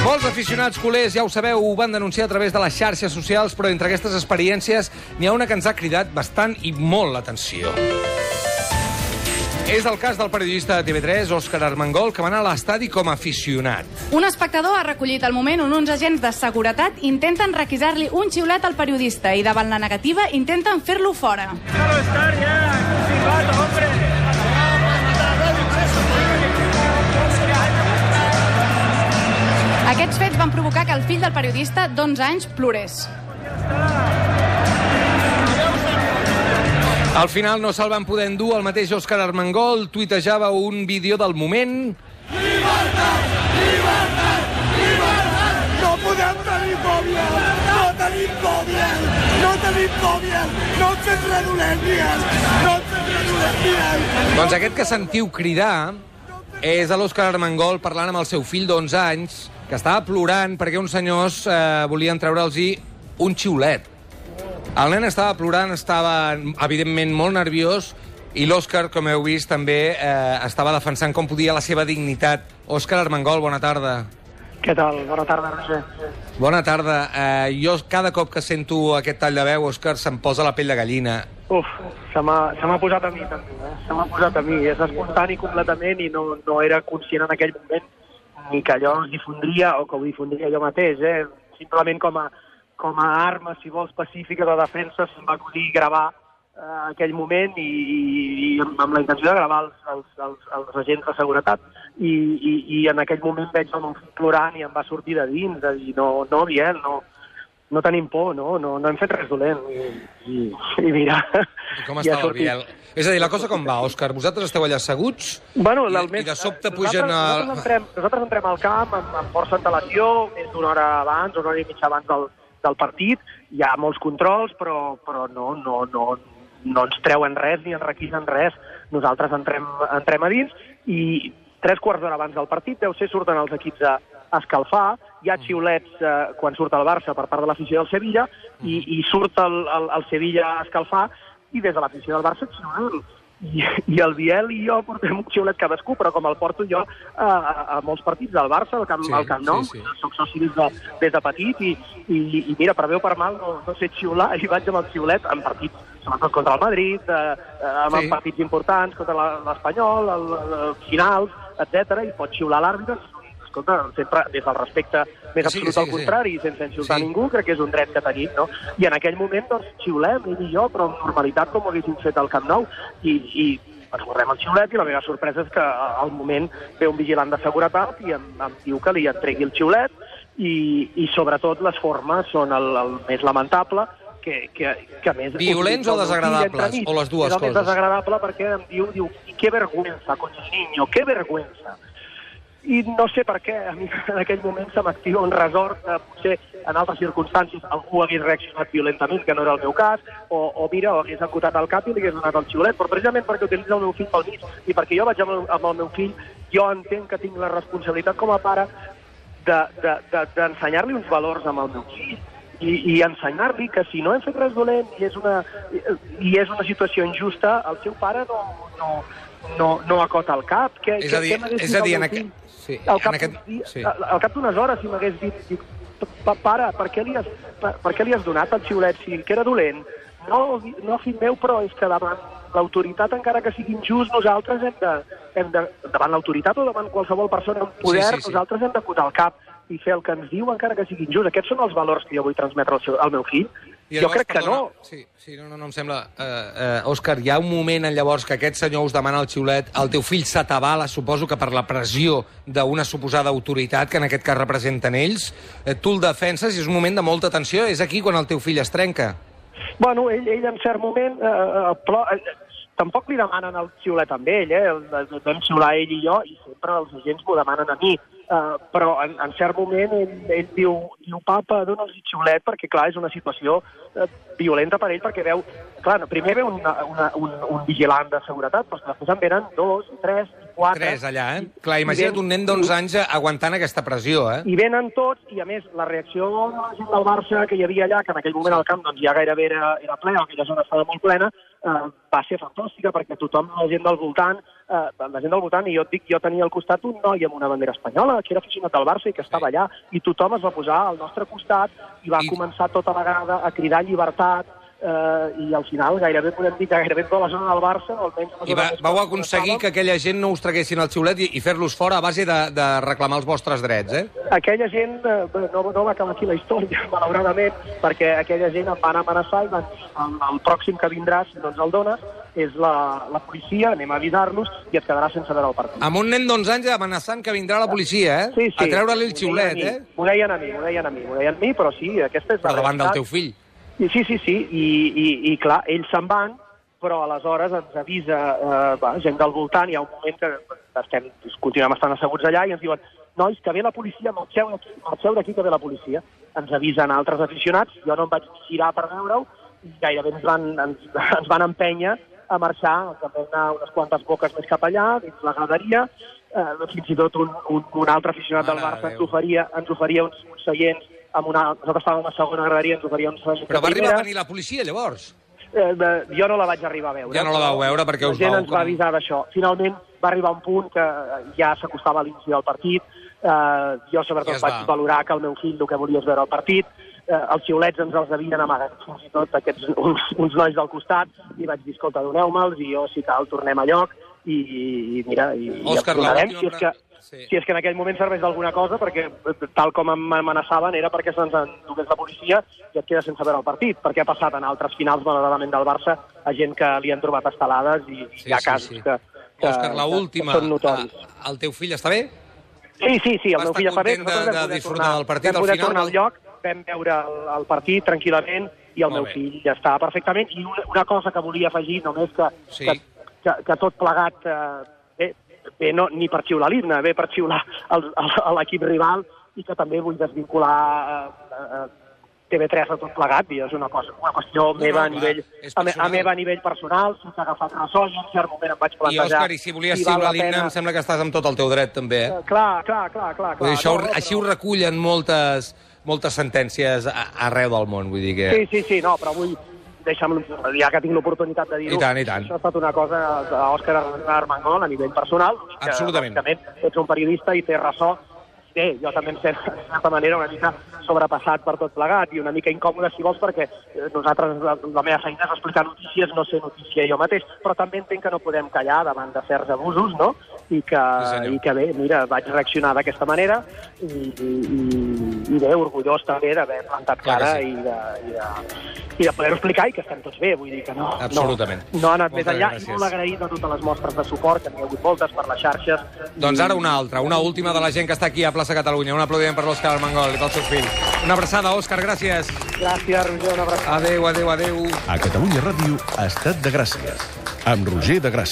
Molts aficionats culers, ja ho sabeu, ho van denunciar a través de les xarxes socials, però entre aquestes experiències n'hi ha una que ens ha cridat bastant i molt l'atenció. És el cas del periodista de TV3, Òscar Armengol, que va anar a l'estadi com a aficionat. Un espectador ha recollit el moment on uns agents de seguretat intenten requisar-li un xiulet al periodista i davant la negativa intenten fer-lo fora. Aquests fets van provocar que el fill del periodista, d'11 anys, plorés. Al final no se'l van poder endur. El mateix Òscar Armengol tuitejava un vídeo del moment. Llibertat! Llibertat! Llibertat! No podem tenir fòbia! No tenim fòbia! No tenim fòbia! No ens fem redolències! No ens fem redolències! Doncs aquest que sentiu cridar és l'Òscar Armengol parlant amb el seu fill d'11 anys, que estava plorant perquè uns senyors volien treure'ls-hi un xiulet. El nen estava plorant, estava, evidentment, molt nerviós, i l'Òscar, com heu vist, també estava defensant com podia la seva dignitat. Òscar Armengol, bona tarda. Què tal? Bona tarda, Roger. Bona tarda. Jo cada cop que sento aquest tall de veu, Òscar, se'm posa la pell de gallina. Uf, se m'ha posat a mi també, Se m'ha posat a mi. És espontani completament i no era conscient en aquell moment ni que allò es difondria o que ho difondria jo mateix, Simplement com a arma, si vols, pacífica de defensa, se'm va acudir gravar aquell moment i amb la intenció de gravar els agents de seguretat. I en aquell moment veig el meu fill plorant i em va sortir de dins, de dir, no, Biel, no tenim por, no hem fet res dolent. I mira... I com està el Biel? És a dir, la cosa com va, Òscar? Vosaltres esteu allà asseguts i de sobte pugen a... Nosaltres entrem al camp amb força antelació, més d'una hora abans, una hora i mitja abans del partit. Hi ha molts controls, però no ens treuen res ni ens requisen res. Nosaltres entrem a dins i 3/4 d'hora abans del partit, surten els equips a escalfar, hi ha xiulets quan surt el Barça per part de l'afició del Sevilla i surt el Sevilla a escalfar i des de l'afició del Barça xiulen. I el Biel i jo portem un xiulet cadascú, però com el porto jo a molts partits del Barça, al Camp Nou, soc soci des de petit i mira, per bé o per mal no sé xiular i vaig amb el xiulet en partits, sobretot contra el Madrid, amb els partits importants, contra l'Espanyol, finals, etc. I pot xiular l'àrbitre, escolta, sempre des del respecte més absolut al contrari, sense insultar ningú, crec que és un dret que tenim, no? I en aquell moment, doncs, xiulem, ell i jo, però amb normalitat, com ho haguéssim fet al Camp Nou, i esborrem el xiulet, i la meva sorpresa és que al moment ve un vigilant de seguretat i em diu que li entregui el xiulet, i sobretot les formes són el més lamentable, que més... Violents o desagradables? O les dues coses? És el més desagradable perquè em diu, qué vergüenza, con el niño, qué vergüenza. I no sé per què, a mi en aquell moment se m'activa un resort, potser en altres circumstàncies algú hagués reaccionat violentament, que no era el meu cas, o mira, hagués acotat el cap i li hagués donat el xiulet, però precisament perquè utilitza el meu fill pel mig, i perquè jo vaig amb el meu fill, jo entenc que tinc la responsabilitat com a pare d'ensenyar-li uns valors amb el meu fill, i ensenyar-li que si no hem fet res dolent i és una situació injusta, el seu pare no acota el cap. És a dir, al cap d'unes hores, si m'hagués dit, pare, per què li has donat el xiulet si que era dolent? No, fill meu, però és que davant l'autoritat, encara que sigui injust, nosaltres davant l'autoritat o davant qualsevol persona amb poder, nosaltres hem d'acotar el cap i fer el que ens diu, encara que sigui injust. Aquests són els valors que jo vull transmetre al meu fill. Jo crec que no. Sí, no em sembla... Òscar, hi ha un moment llavors que aquest senyor us demana el xiulet, el teu fill s'atabala, suposo que per la pressió d'una suposada autoritat, que en aquest cas representen ells, tu el defenses i és un moment de molta tensió. És aquí quan el teu fill es trenca. Bueno, ell en cert moment... Tampoc li demanen el xiulet amb ell, vam xiular ell i jo, i sempre els agents m'ho demanen a mi. Però en cert moment ell diu, papa, dona'ls el xiulet, perquè clar, és una situació violenta per ell, perquè veu... Clar, primer veu un vigilant de seguretat, però després en venen 2, 3, 4. 3 allà, eh? Clar, imagina't un nen d'11 anys aguantant aquesta pressió, eh? I venen tots, i a més, la reacció de la gent del Barça que hi havia allà, que en aquell moment el camp doncs, ja gairebé era ple, aquella zona estava molt plena, va ser fantàstica, perquè tothom, la gent del voltant, i jo et dic, jo tenia al costat un noi amb una bandera espanyola, que era aficionat al Barça i que estava allà, i tothom es va posar al nostre costat i va començar tota la grada a cridar llibertat, i al final gairebé podem dir que gairebé tota la zona del Barça, o almenys... I vau aconseguir que aquella gent no us traguessin el xiulet i fer-los fora a base de reclamar els vostres drets, eh? Aquella gent no va acabar aquí la història, malauradament, perquè aquella gent em van amenaçar i el pròxim que vindrà, si no ens el dones, és la policia, anem a avisar-los i et quedaràs sense veure el partit. Amb un nen d'11 anys amenaçant que vindrà la policia, eh? Sí. A treure-li el xiulet, eh? M'ho deien a mi, però sí, aquesta és la Però davant del realitat. teu fill. Sí, i clar, ells se'n van, però aleshores ens avisa gent del voltant, hi ha un moment que continuem estant asseguts allà i ens diuen, nois, que ve la policia, marxeu d'aquí que ve la policia. Ens avisen altres aficionats, jo no em vaig girar per veure-ho, i gairebé ens van empènyer a marxar, també anar unes quantes boques més cap allà, dins la graderia, fins i tot un altre aficionat del Barça ens oferia uns seients, nosaltres estàvem a la segona graderia, ens oferia uns seients. Però va arribar a venir la policia, llavors? Jo no la vaig arribar a veure. Ja no la vau veure perquè us vau... La gent ens va avisar d'això. Finalment va arribar un punt que ja s'acostava a l'inici del partit. Jo sobretot vaig valorar que el meu fill el que volia és veure el partit. Els xiulets ens els havien amagat fins i tot uns nois del costat i vaig dir, escolta, doneu-me'ls i jo, si cal, tornem a lloc i mira, i Òscar, si és que en aquell moment serveix d'alguna cosa, perquè tal com m'amenaçaven era perquè se'ns endugués la policia i et quedes sense veure el partit, perquè ha passat en altres finals, malauradament, del Barça, a gent que li han trobat estelades i hi ha casos que Òscar, l'última, són notoris. El teu fill està bé? Sí, el meu fill està bé. Va estar content de disfrutar del partit al final? Vam poder tornar al lloc, vam veure el partit tranquil·lament i el meu fill ja està perfectament. I una cosa que volia afegir, només que tot plegat... Bé, no, ni per xiular l'himne, bé per xiular l'equip rival i que també vull desvincular TV3 a tot plegat, i és una qüestió meva a nivell personal, sense agafar ressò, jo en cert moment em vaig plantejar... I, Òscar, i si volies xiular l'himne, em sembla que estàs amb tot el teu dret, també, eh? Clar. Així ho recullen moltes sentències arreu del món, vull dir que... Sí, no, però vull... Deixa'm, ja que tinc l'oportunitat de dir-ho. I tant. Això ha estat una cosa d'Òscar Armengol a nivell personal. Absolutament. Ets un periodista i fer ressò. Bé, jo també em sent, de certa manera, una mica sobrepassat per tot plegat i una mica incòmode, si vols, perquè nosaltres, la meva feina és explicar notícies, no ser notícia jo mateix, però també entenc que no podem callar davant de certs abusos, no? I que bé, mira, vaig reaccionar d'aquesta manera i bé, orgullós també d'haver plantat cara i de poder-ho explicar i que estem tots bé, vull dir que no ha anat més enllà. I molt agraït a totes les mostres de suport, que n'hi ha hagut moltes per les xarxes. Doncs ara una altra, una última de la gent que està aquí a Plaça Catalunya. Un aplaudiment per l'Òscar Armengol i pel seu fill. Una abraçada, Òscar, gràcies. Gràcies, Roger, una abraçada. Adéu. A Catalunya Ràdio, Estat de Gràcia, amb Roger de Gràcia.